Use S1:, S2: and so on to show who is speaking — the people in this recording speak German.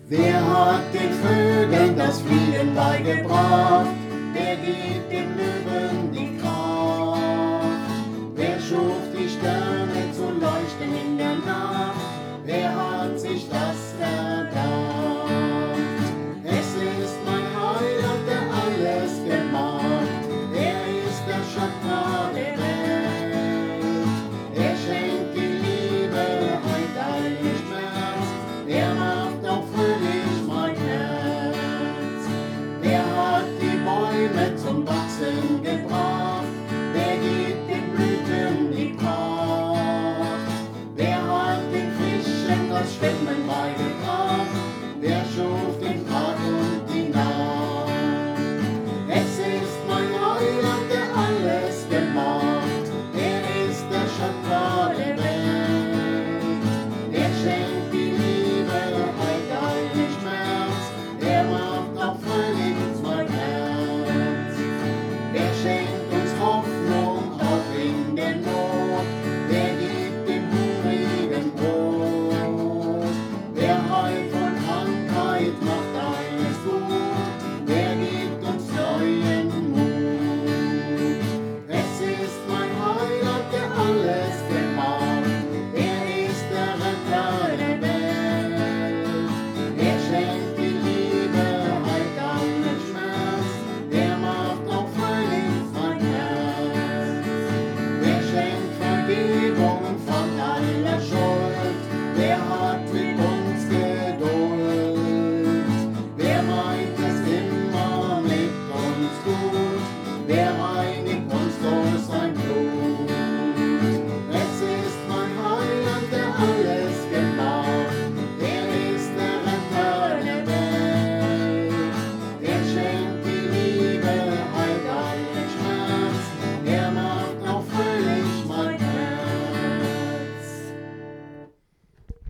S1: Wer hat den Vögeln das Fliegen beigebracht? Wer gibt den Löwen die Kraft? Wer schuf die Sterne zu leuchten in der Nacht? Wer hat sich das erdacht? Es ist mein Heiland, der alles gemacht. Er ist der Schöpfer der Welt. Er schenkt die Liebe, heilt allen Schmerz. Er macht auch fröhlich mein Herz. Wer hat die Bäume zum Wachsen gebracht? Wer gibt den Blüten die Pracht? Wer hat den Fischen das Schwert